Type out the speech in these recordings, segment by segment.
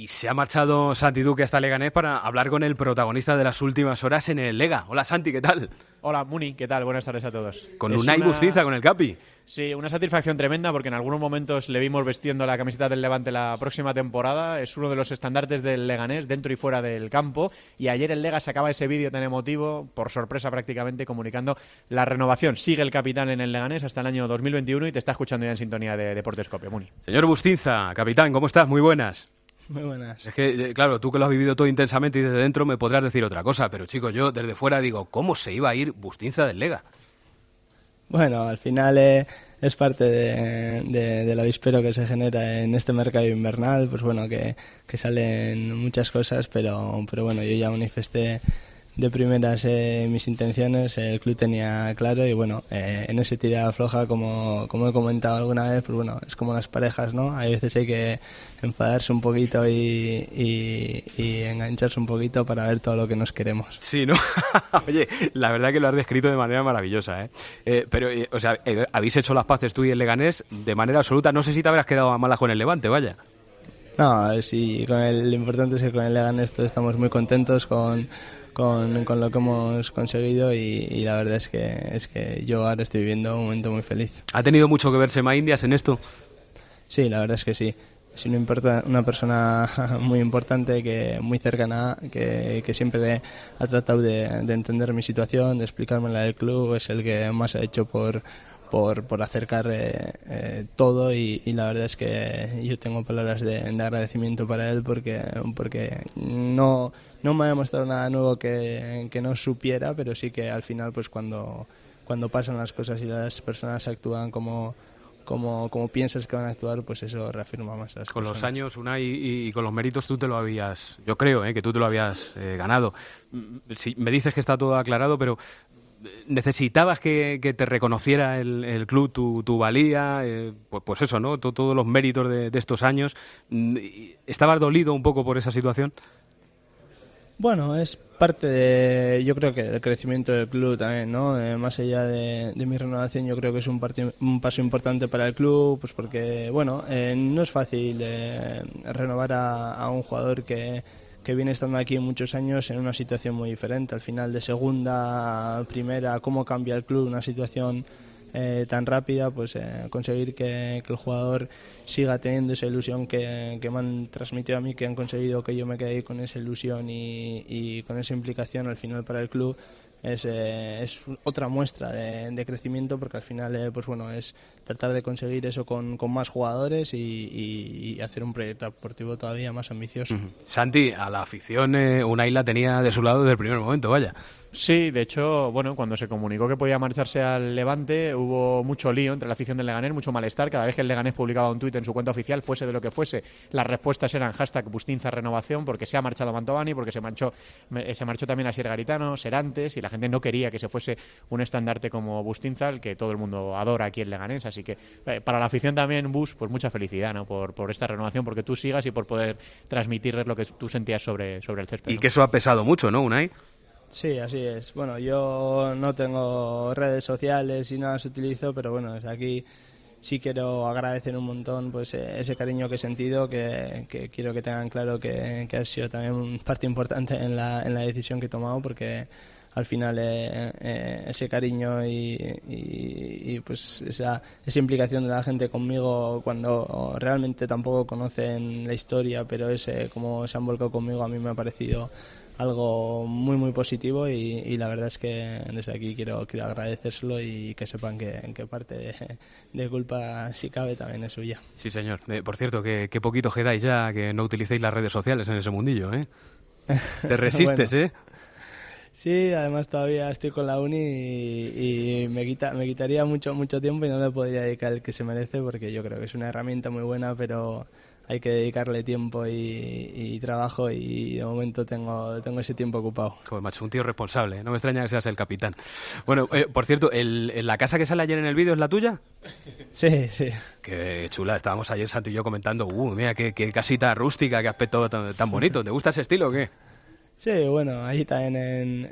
Y se ha marchado Santi Duque hasta Leganés para hablar con el protagonista de las últimas horas en el Lega. Hola Santi, ¿qué tal? Hola Muni, ¿qué tal? Buenas tardes a todos. Con Unai Bustinza, con el Capi. Sí, una satisfacción tremenda porque en algunos momentos le vimos vistiendo la camiseta del Levante la próxima temporada. Es uno de los estandartes del Leganés dentro y fuera del campo. Y ayer el Lega sacaba ese vídeo tan emotivo, por sorpresa prácticamente, comunicando la renovación. Sigue el capitán en el Leganés hasta el año 2021 y te está escuchando ya en sintonía de Deportes Copia, Muni. Señor Bustinza, capitán, ¿cómo estás? Muy buenas. Muy buenas. Es que, claro, tú que lo has vivido todo intensamente y desde dentro me podrás decir otra cosa, pero chicos, yo desde fuera digo, ¿cómo se iba a ir Bustinza del Lega? Bueno, al final es parte del avispero que se genera en este mercado invernal, pues bueno, que salen muchas cosas, pero bueno, yo ya manifesté de primeras mis intenciones, el club tenía claro y bueno, en ese tira afloja, como he comentado alguna vez, pues bueno, es como las parejas, ¿no? Hay veces hay que enfadarse un poquito y engancharse un poquito para ver todo lo que nos queremos. Sí, ¿no? Oye, la verdad que lo has descrito de manera maravillosa, ¿eh? Pero, o sea, habéis hecho las paces tú y el Leganés de manera absoluta. No sé si te habrás quedado a malas con el Levante, vaya. No, sí, lo importante es que con el Leganés todos estamos muy contentos con lo que hemos conseguido y la verdad es que yo ahora estoy viviendo un momento muy feliz. ¿Ha tenido mucho que ver Sema Indias en esto? Sí, la verdad es que sí. Es una persona muy importante, muy cercana, que siempre ha tratado de entender mi situación, de explicarme la del club. Es el que más ha hecho por acercar todo y la verdad es que yo tengo palabras de agradecimiento para él porque no me ha demostrado nada nuevo que no supiera, pero sí que al final pues cuando pasan las cosas y las personas actúan como piensas que van a actuar, pues eso reafirma más las con personas. Los años, Unai, y con los méritos tú te lo habías, yo creo, que tú te lo habías ganado. Sí, me dices que está todo aclarado, pero ¿necesitabas que te reconociera el club tu valía? Pues eso, ¿no? Todos los méritos de estos años. ¿Estabas dolido un poco por esa situación? Bueno, es parte yo creo que del crecimiento del club también, ¿no? Más allá de mi renovación, yo creo que es un paso importante para el club, pues porque, bueno, no es fácil renovar a un jugador que viene estando aquí muchos años en una situación muy diferente. Al final, de segunda a primera, cómo cambia el club, una situación tan rápida, pues conseguir que el jugador siga teniendo esa ilusión que me han transmitido a mí, que han conseguido que yo me quede con esa ilusión y con esa implicación al final para el club, es otra muestra de crecimiento, porque al final pues bueno, es tratar de conseguir eso con más jugadores y hacer un proyecto deportivo todavía más ambicioso. Santi, a la afición Unai la tenía de su lado desde el primer momento, vaya. Sí, de hecho, bueno, cuando se comunicó que podía marcharse al Levante, hubo mucho lío entre la afición del Leganés, mucho malestar. Cada vez que el Leganés publicaba un tuit en su cuenta oficial, fuese de lo que fuese, las respuestas eran #Bustinza renovación, porque se ha marchado Mantovani, porque se marchó también Asier Garitano, Serantes, y la gente no quería que se fuese un estandarte como Bustinza, el que todo el mundo adora aquí en Leganés. Así que para la afición también, Bus, pues mucha felicidad, ¿no? por esta renovación, porque tú sigas y por poder transmitirles lo que tú sentías sobre el césped, ¿no? Y que eso ha pesado mucho, ¿no, Unai? Sí, así es. Bueno, yo no tengo redes sociales y nada las utilizo, pero bueno, desde aquí sí quiero agradecer un montón pues ese cariño que he sentido, que quiero que tengan claro que ha sido también parte importante en la decisión que he tomado, porque al final ese cariño y pues esa implicación de la gente conmigo cuando realmente tampoco conocen la historia, pero cómo se han volcado conmigo, a mí me ha parecido algo muy muy positivo y la verdad es que desde aquí quiero agradecérselo y que sepan que parte de culpa, si cabe, también es suya. Sí, señor. Por cierto, que poquito quedáis ya que no utilicéis las redes sociales en ese mundillo, ¿eh? Te resistes, bueno. Sí, además todavía estoy con la uni y me quitaría mucho tiempo y no le podría dedicar el que se merece, porque yo creo que es una herramienta muy buena, pero hay que dedicarle tiempo y trabajo, y de momento tengo ese tiempo ocupado. Joder, macho, un tío responsable, ¿eh? No me extraña que seas el capitán. Bueno, por cierto, ¿la casa que sale ayer en el vídeo es la tuya? Sí, sí. Qué chula, estábamos ayer Santi y yo comentando, mira qué casita rústica, qué aspecto tan bonito. ¿Te gusta ese estilo o qué? Sí, bueno, ahí también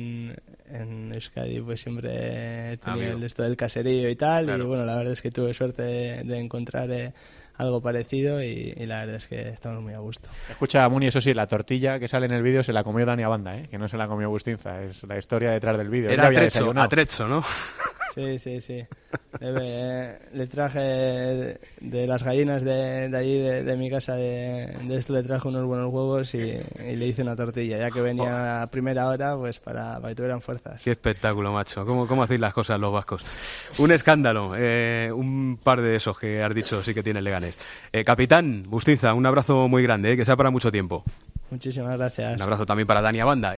en Euskadi pues siempre he tenido esto del caserío y tal, claro. Y bueno, la verdad es que tuve suerte de encontrar algo parecido y la verdad es que estamos muy a gusto. Escucha, Muni, eso sí, la tortilla que sale en el vídeo se la comió Dani Abanda, que no se la comió Bustinza. Es la historia detrás del vídeo. Era atrecho, ¿no? Sí. Le traje de las gallinas de allí, de mi casa, de esto le traje unos buenos huevos y le hice una tortilla, ya que venía a primera hora, pues para que tuvieran fuerzas. Qué espectáculo, macho. ¿Cómo hacéis las cosas los vascos? Un escándalo. Un par de esos que has dicho sí que tiene el Leganés. Capitán Bustinza, un abrazo muy grande, que sea para mucho tiempo. Muchísimas gracias. Un abrazo también para Dani Abanda.